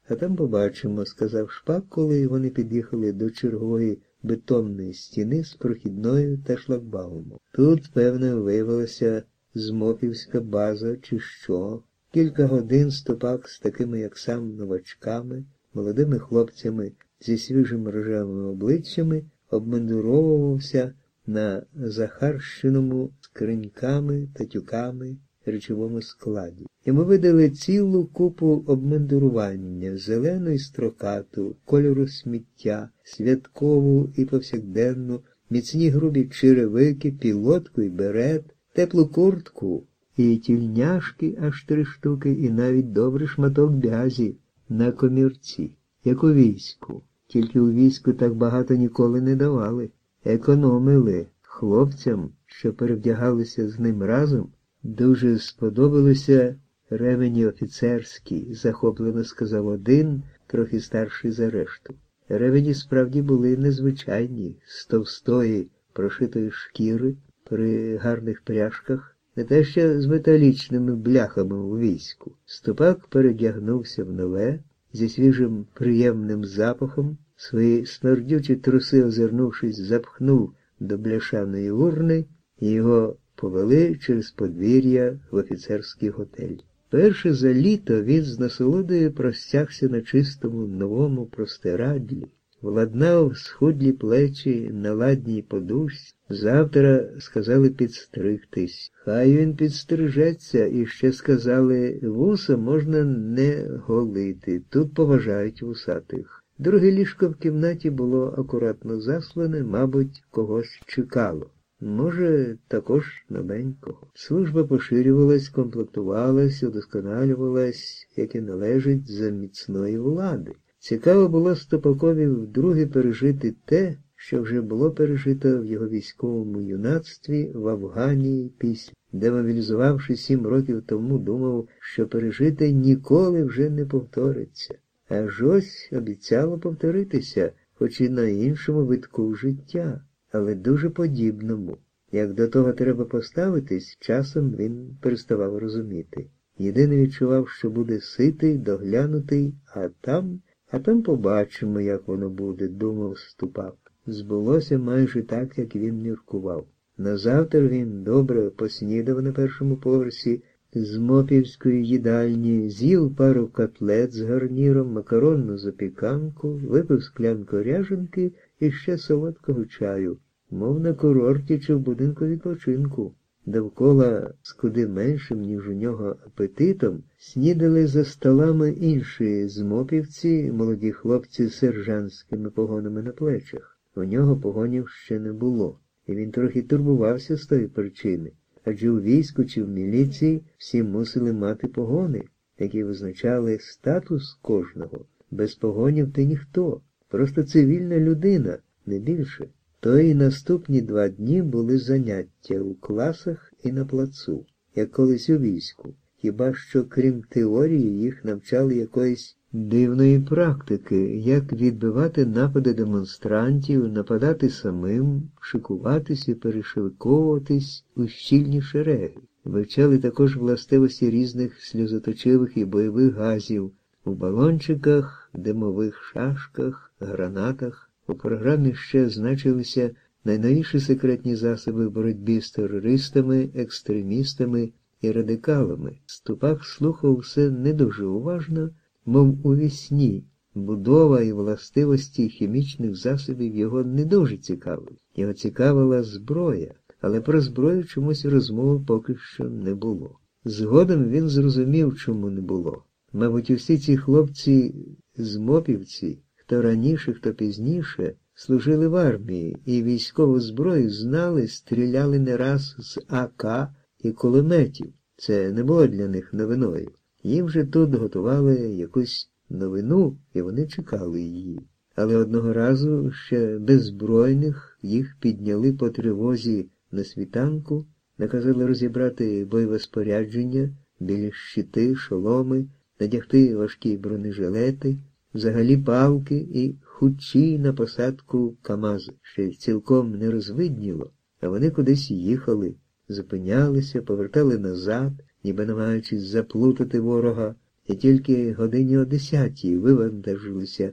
а там побачимо, сказав Шпак, коли вони під'їхали до чергової бетонної стіни з прохідною та шлагбаумом. Тут, певно, виявилася змопівська база чи що. Кілька годин Ступак з такими, як сам, новачками, молодими хлопцями зі свіжими рожевими обличчями обмундировувався на захарщеному скриньками та тюками речовому складі. Йому видали цілу купу обмундирування, зелену і строкату, кольору сміття, святкову і повсякденну, міцні грубі черевики, пілотку і берет, теплу куртку і тільняшки аж 3 штуки, і навіть добрий шматок бязі на комірці, як у війську. Тільки у війську так багато ніколи не давали. Економили. Хлопцям, що перевдягалися з ним разом, дуже сподобалися ревені офіцерські, захоплено сказав один, трохи старший за решту. Ревені справді були незвичайні, з товстої, прошитої шкіри, при гарних пряжках, не те ще з металічними бляхами у війську. Ступак передягнувся в нове, зі свіжим приємним запахом, свої смердючі труси, озирнувшись, запхнув до бляшаної урни, і його повели через подвір'я в офіцерський готель. Перше за літо він з насолодою простягся на чистому новому простирадлі, владнав схудлі плечі на ладній подушці. Завтра, сказали, підстригтись. Хай він підстрижеться, і ще сказали, вуса можна не голити, тут поважають вусатих. Друге ліжко в кімнаті було акуратно заслане, мабуть, когось чекало. Може, також новенького. Служба поширювалась, комплектувалась, удосконалювалась, як і належить за міцної влади. Цікаво було Ступакові вдруге пережити те, що вже було пережито в його військовому юнацтві в Афганії після, де, мобілізувавши 7 років тому, думав, що пережити ніколи вже не повториться. Аж ось обіцяло повторитися, хоч і на іншому витку життя, але дуже подібному. Як до того треба поставитись, часом він переставав розуміти. Єдине відчував, що буде ситий, доглянутий, а там побачимо, як воно буде, думав Ступак. Збулося майже так, як він міркував. Назавтра він добре поснідав на першому поверсі з мопівської їдальні, з'їв пару котлет з гарніром, макаронну запіканку, випив склянку ряженки і ще солодкого чаю, мов на курорті чи в будинку відпочинку. Довкола з куди меншим, ніж у нього, апетитом, снідали за столами інші змопівці, молоді хлопці з сержантськими погонами на плечах. У нього погонів ще не було, і він трохи турбувався з тої причини. Адже у війську чи в міліції всі мусили мати погони, які визначали статус кожного. Без погонів ти ніхто, просто цивільна людина, не більше. То і наступні 2 дні були заняття у класах і на плацу, як колись у війську. Хіба що, крім теорії, їх навчали якоїсь дивної практики, як відбивати напади демонстрантів, нападати самим, шикуватись і перешивковуватись у щільні шереги. Вивчали також властивості різних сльозоточивих і бойових газів у балончиках, димових шашках, гранатах. У програмі ще значилися найновіші секретні засоби в боротьбі з терористами, екстремістами і радикалами. Ступак слухав все не дуже уважно, мов у вісні. Будова і властивості хімічних засобів його не дуже цікавили. Його цікавила зброя, але про зброю чомусь розмови поки що не було. Згодом він зрозумів, чому не було. Мабуть, усі ці хлопці змопівці, хто раніше, хто пізніше, служили в армії і військову зброю знали, стріляли не раз з АК і кулеметів. Це не було для них новиною. Їм же тут готували якусь новину, і вони чекали її. Але одного разу ще беззбройних їх підняли по тривозі на світанку, наказали розібрати бойове спорядження, білі щити, шоломи, надягти важкі бронежилети, взагалі палки і хучі на посадку КАМАЗи. Ще цілком не розвидніло, а вони кудись їхали, зупинялися, повертали назад, ніби намагаючись заплутати ворога, І тільки годині о 10-й вивантажилися